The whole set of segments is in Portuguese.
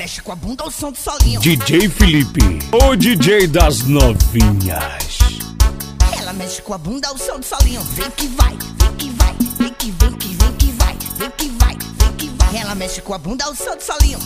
mexe com a bunda ao som do solinho. DJ Felipe, o DJ das novinhas. Ela mexe com a bunda ao som do solinho. Vem que vai, vem que vai, vem que vem que vem que vai, vem que vai, vem que vai. Ela mexe com a bunda ao som do solinho.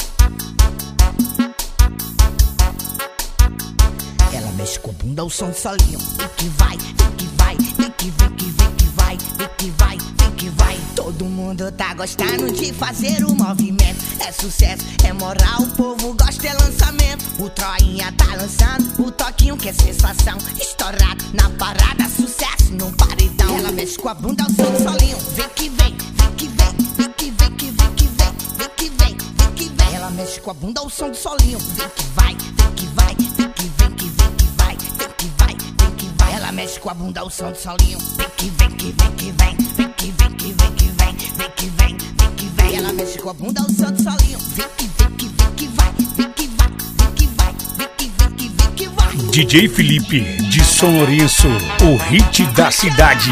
Ela mexe com a bunda ao som do solinho. Vem que vai, vem que vai, vem que vem que vem que vai, vem que vai, vem que vai. Todo mundo tá gostando de fazer o movimento. É sucesso, é moral, o povo gosta, é lançamento. O Troinha tá lançando o toquinho que é sensação. Estourado na parada, sucesso no paredão. Ela mexe com a bunda ao som do solinho. Vem que vem, vem que vem, vem que vem que vem que vem, vem que vem, vem que vem. Ela mexe com a bunda ao som do solinho. Vem que vai, vem que vai, vem que vem que vem que vai, vem que vai, vem que vai. Ela mexe com a bunda ao som do solinho. Vem que vem que vem que vem, vem que vem que vem que vem, vem que vem, vem que vem. Ela mexe com a bunda ao som do solinho. Vem que vem que vem que vai, vem que vai, vem que vai, vem que vem que vem que vai. DJ Felipe de São Lourenço, o hit da cidade.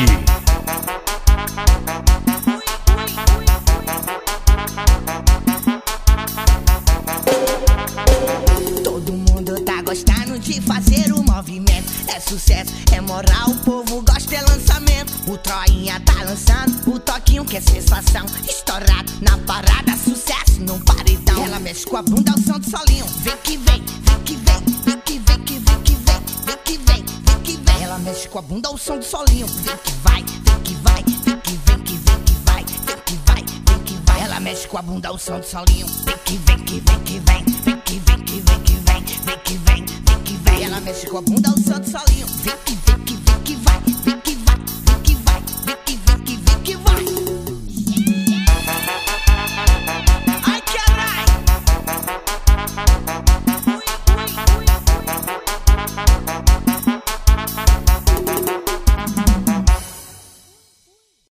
Todo mundo tá gostando de fazer o movimento. É sucesso, é moral, o povo gosta, é lançamento. O Troinha tá lançando o toquinho que é sensação. Estourado na parada, sucesso no paredão. Ela mexe com a bunda ao som do solinho. Vem que vem, vem que vem, vem que vem que vem que vem, vem que vem, vem que vem. Ela mexe com a bunda ao som do solinho. Vem que vai, vem que vai, vem que vem que vem que vai, vem que vai, vem que vai. Ela mexe com a bunda ao som do solinho. Vem que vem que vem que vem, vem que vem que vem que vem, vem que vem, vem que vem. Ela mexe com a bunda ao som do solinho. Vem que vem que